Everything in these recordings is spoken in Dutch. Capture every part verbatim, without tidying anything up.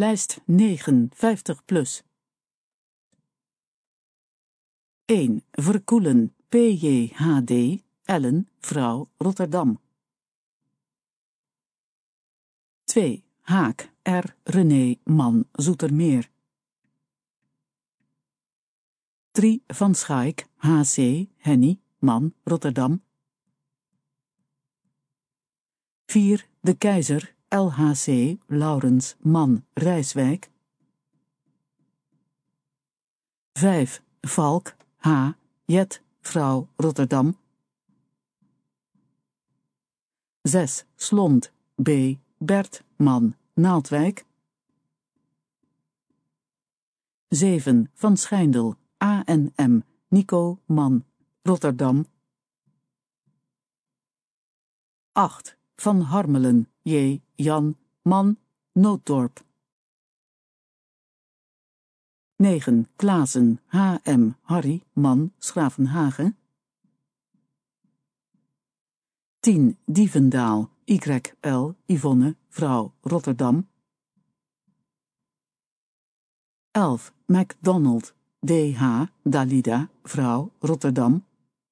Lijst negen, vijftig plus. één. Verkoelen, P J H D, Ellen, vrouw, Rotterdam. twee. Haak, R. René, man, Zoetermeer. drie. Van Schaik, H C, Henny, man, Rotterdam. vier. De Keizer, L H C, Laurens, man, Rijswijk. vijf. Valk, H. Jet, vrouw, Rotterdam. zes. Slond, B. Bert, man, Naaldwijk. zeven. Van Schijndel, A N M, Nico, man, Rotterdam. acht. Van Harmelen, J. Jan, man, Nooddorp. negen. Klaassen, H M, Harry, man, Schravenhagen. tien. Dievendaal, Y L, Yvonne, vrouw, Rotterdam. elf. MacDonald, D H, Dalida, vrouw, Rotterdam.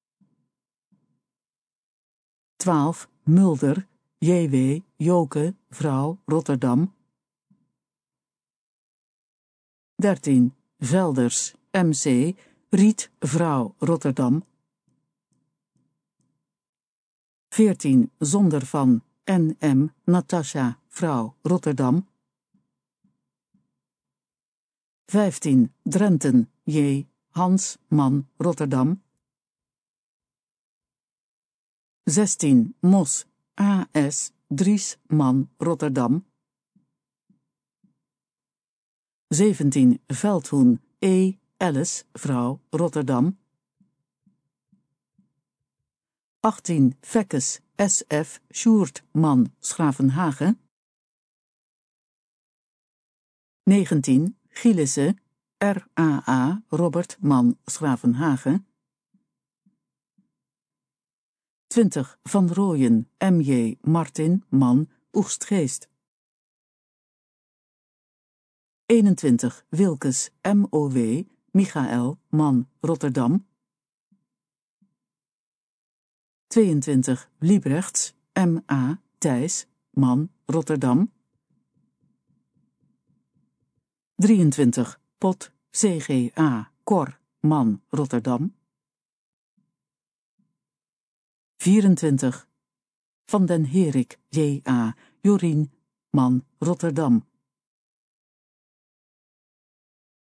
twaalf. Mulder, J W, Joke, vrouw, Rotterdam. dertien. Velders, M C, Riet, vrouw, Rotterdam. veertien. Zonder van, N M, Natasja, vrouw, Rotterdam. vijftien. Drenten, J. Hans, man, Rotterdam. zestien. Mos, A S, Dries, man, Rotterdam. zeventien. Veldhoen, E. Alice, vrouw, Rotterdam. achttien. Fekkes, S F, Sjoerd, man, Schravenhagen. negentien. Gielissen, R A A, Robert, man, Schravenhagen. twintig. Van Rooyen, M J, Martin, man, Oegstgeest. eenentwintig. Wilkes, M O W, Michael, man, Rotterdam. tweeëntwintig. Liebrechts, M A, Thijs, man, Rotterdam. drieëntwintig. Pot, C G A, Cor, man, Rotterdam. vierentwintig. Van den Herik, J A, Jorien, man, Rotterdam.